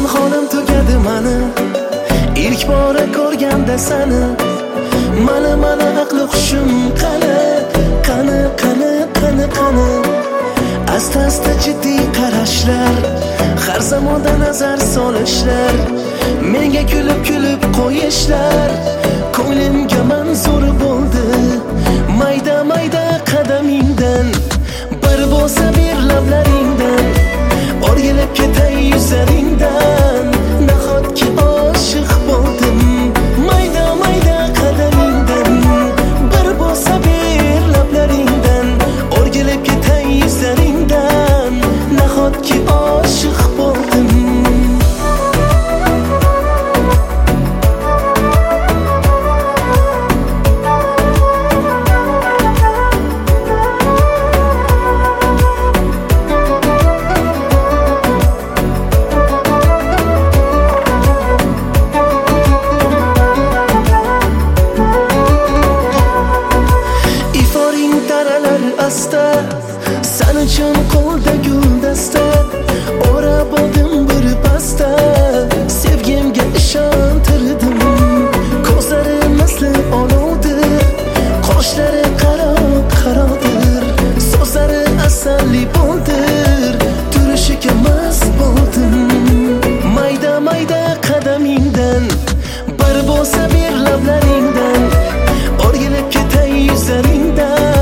holim tugadi mani ilk bora ko'rganda sani. Mana aqli hushim qani, qani. Asta jiddiy qarashlar, har zamonda nazar solishlar, menga kulib qo'yishlar ko'nglimga manzur bo'ldi. Mayda qadamingdan bir bo'lsa bir lablaringdan o'rgilib ketay yuzlaringdan nahotki oshiq bo'ldim. Mayda qadamingdan bir bo'lsa bir lablaringdan o'rgilib ketay yuzlaringdan nahotki oshiq bo'ldim. Sen uchun qo'lda guldasta o'rab oldim bir pasta. Sevgimga ishontirdim, ko'zlari misli olovdir, qoshlari qaroqdir, so'zlari asalli bo'ldir, turishiga mast bo'ldim. Mayda qadamingdan bir bo'lsa bir lablaringdan o'rgilib ketay yuzlaringdan